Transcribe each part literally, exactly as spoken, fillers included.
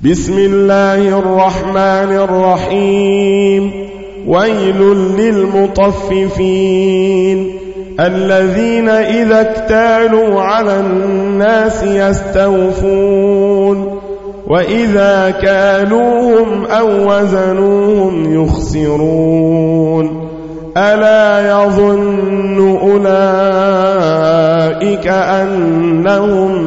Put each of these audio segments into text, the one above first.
بسم الله الرحمن الرحيم. ويل للمطففين الذين إذا اكتالوا على الناس يستوفون وإذا كالوهم أو وزنوهم يخسرون ألا يظن أولئك أنهم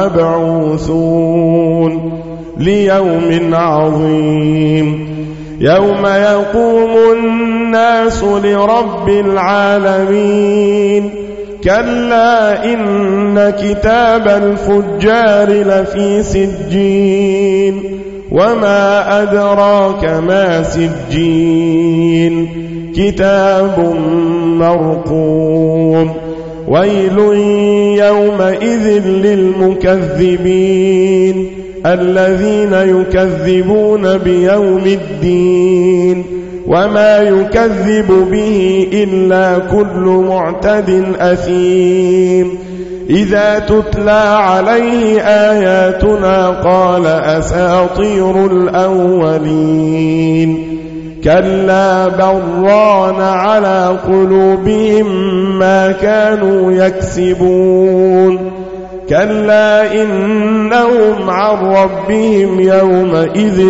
مبعوثون ليوم عظيم يوم يقوم الناس لرب العالمين كلا إن كتاب الفجار لفي سجين وما أدراك ما سجين كتاب مرقوم ويل يومئذ للمكذبين الذين يكذبون بيوم الدين وما يكذب به إلا كل معتد أثيم إذا تتلى عليه آياتنا قال أساطير الأولين كلا بل ران على قلوبهم ما كانوا يكسبون كلا إنهم عن ربهم يومئذ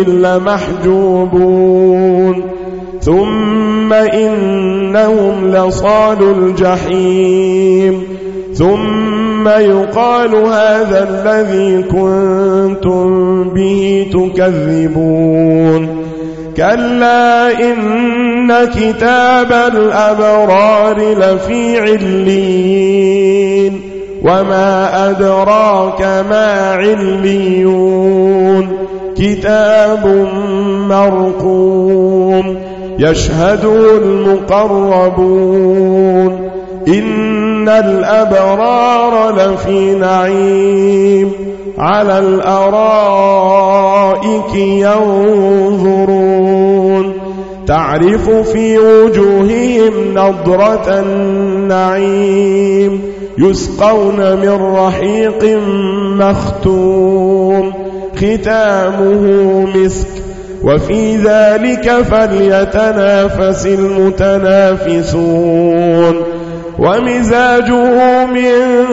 لمحجوبون ثم إنهم لصالوا الجحيم ثم يقال هذا الذي كنتم به تكذبون كلا إن كتاب الأبرار لفي عليين وما أدراك ما عليون كتاب مرقوم يشهده المقربون إن الأبرار لفي نعيم على الأرائك ينظرون تعرف في وجوههم نضرة النعيم يسقون من رحيق مختوم ختامه مسك وفي ذلك فليتنافس المتنافسون ومزاجه من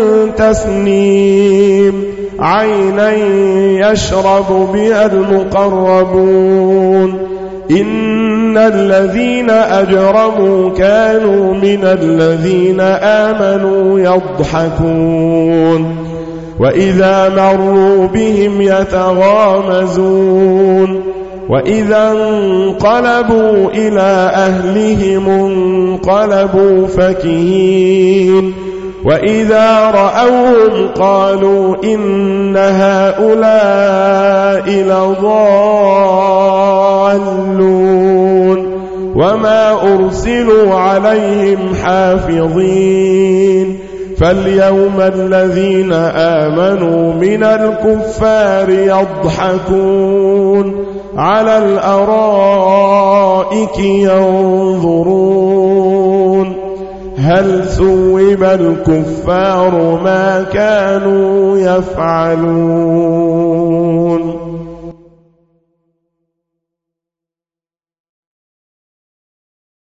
تسنيم عينا يشرب بها المقربون إن الذين أجرموا كانوا من الذين آمنوا يضحكون وإذا مروا بهم يتغامزون وإذا انقلبوا إلى أهلهم انقلبوا فكهين وإذا رأوهم قالوا إن هؤلاء لضالون وما أرسلوا عليهم حافظين فاليوم الذين آمنوا من الكفار يضحكون على الأرائك ينظرون هل ثوب الكفار ما كانوا يفعلون